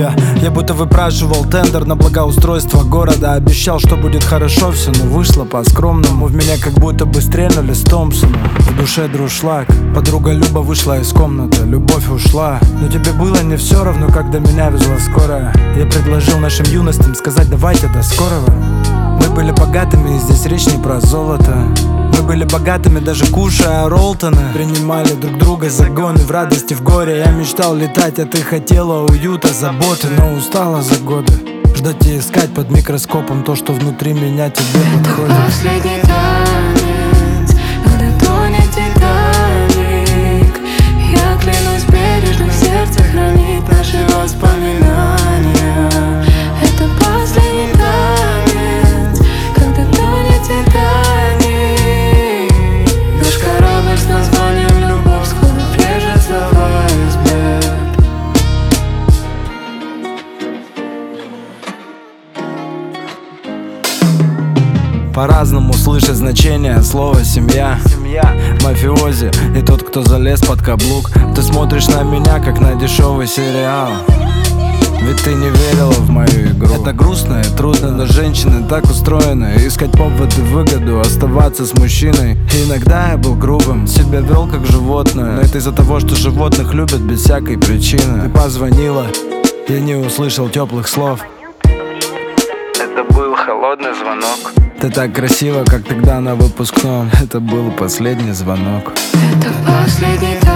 тебя. Я будто выпрашивал тендер на благоустройство города. Обещал, что будет хорошо все, но вышло по-скромному. В меня как будто бы стрельнули с Томпсона. В душе друшлаг. Подруга Люба вышла из комнаты, любовь ушла. Но тебе было не все равно, когда меня везла скорая. Я предложил нашим юностям сказать давайте до скорого. Мы были богатыми, и здесь речь не про золото. Мы были богатыми, даже кушая Ролтоны. Принимали друг друга за гоны в радости, в горе. Я мечтал летать, а ты хотела уюта, заботы. Но устала за годы ждать и искать под микроскопом то, что внутри меня тебе подходит. Это последний танец, когда тонет Титаник. Я клянусь бережно в сердце хранить наши воспоминания. Это последний танец, когда тонет Титаник. Наш корабль с названием любовь скоро врежется в айсберг. По-разному слышать значение слова «семья». Мафиози и тот, кто залез под каблук. Ты смотришь на меня, как на дешевый сериал. Ведь ты не верила в мою игру. Это грустно и трудно, но женщины так устроены. Искать поводы, выгоду, оставаться с мужчиной. И иногда я был грубым, себя вел как животное. Но это из-за того, что животных любят без всякой причины. Ты позвонила, я не услышал теплых слов. Это был холодный звонок. Ты так красиво, как тогда на выпускном. Это был последний звонок. Это последний танец.